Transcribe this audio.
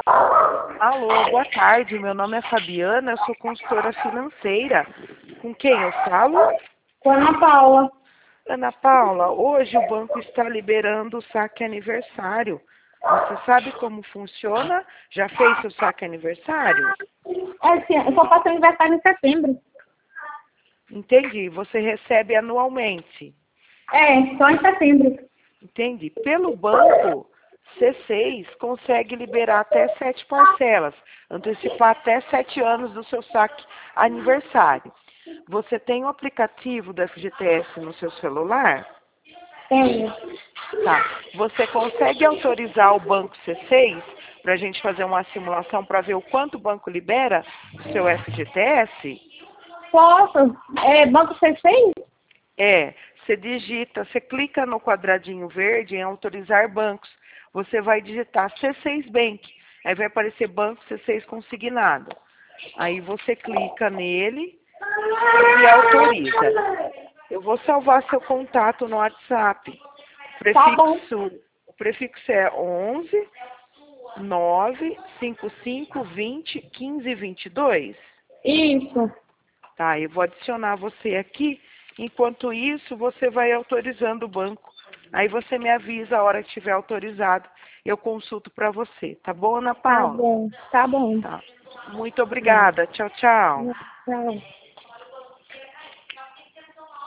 Alô, boa tarde. Meu nome é Fabiana, eu sou consultora financeira. Com quem eu falo? Com a Ana Paula. Ana Paula, hoje o banco está liberando o saque aniversário. Você sabe como funciona? Já fez seu saque aniversário? É, sim, eu só faço aniversário em setembro. Entendi. Você recebe anualmente. É, só em setembro. Entendi. Pelo banco, C6 consegue liberar até 7 parcelas, antecipar até 7 anos do seu saque aniversário. Você tem o aplicativo do FGTS no seu celular? Tenho. Tá. Você consegue autorizar o banco C6 para a gente fazer uma simulação para ver o quanto o banco libera do seu FGTS? Posso? É, Banco C6? É, você digita, você clica no quadradinho verde em autorizar bancos. Você vai digitar C6 Bank. Aí vai aparecer banco C6 consignado. Aí você clica nele e autoriza. Eu vou salvar seu contato no WhatsApp. Tá bom. O prefixo é 11 9 55 20 15 22. Isso. Tá, eu vou adicionar você aqui. Enquanto isso, você vai autorizando o banco. Aí você me avisa a hora que estiver autorizado. Eu consulto para você. Tá bom, Ana Tá Paula? bom. Tá bom. Tá. Muito obrigada. Tchau, tchau. Tchau.